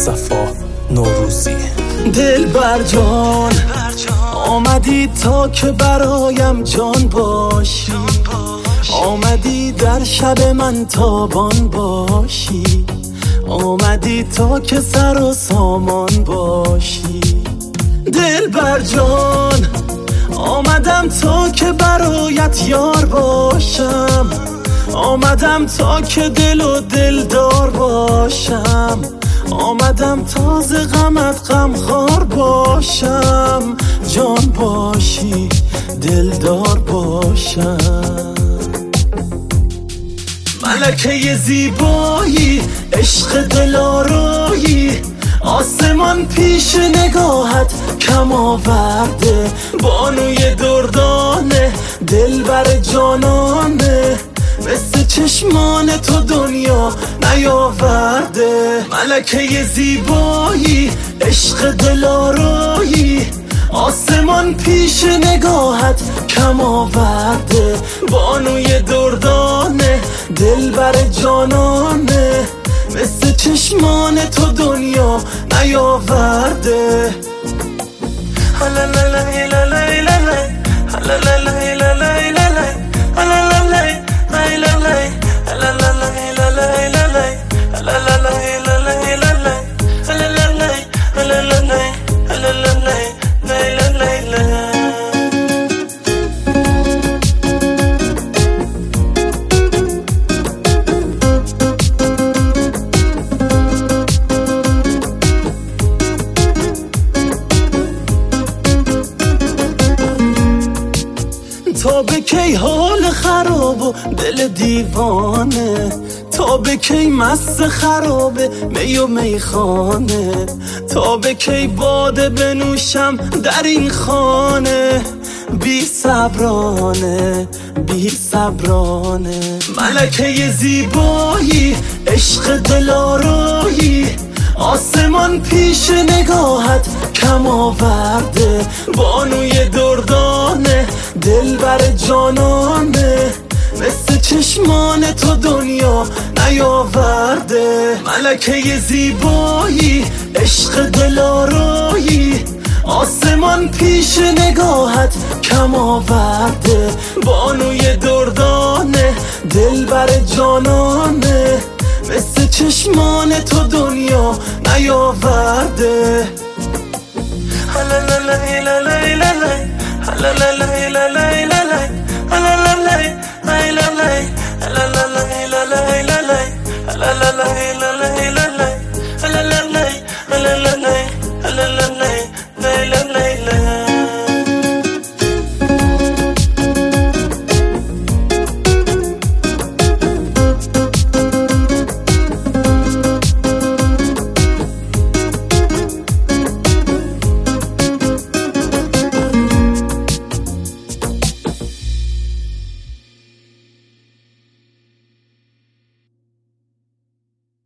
صفا نوروزی. دلبر جان آمدی تا که برایم جان باشی، آمدی در شب من تابان باشی، آمدی تا که سر و سامان باشی. دلبر جان آمدم تا که برایت یار باشم، آمدم تا که دل و دلدار باشم، آمدم تا ز غمت غمخوار باشم، جان باشی دلدار باشم. ملکه زیبایی عشق دلارایی، آسمان پیش نگاهت کم آورده، بانوی دردانه دلبر جانانه، مثل چشمان تو دنیا نیاورده. ملکه زیبایی عشق دلارایی، آسمان پیش نگاهت کم آورده، بانوی دردانه دلبر جانانه، مثل چشمان تو دنیا نیاورده. تا به کی حال خراب و دل دیوانه، تا به کی مست خرابه می و میخانه، تا به کی باده بنوشم در این خانه، بی صبرانه بی صبرانه. ملکه زیبایی عشق دلارایی، آسمان پیش نگاهت کم آورده، بانوی دردانه دلبر جانانه، مثل چشمان تو دنیا نیاورده. ملکه زیبایی عشق دلارایی، آسمان پیش نگاهت کم آورده، بانوی دردانه دلبر جانانه، مثل چشمان تو دنیا نیاورده. La la la la la la la la la la la la la la la la la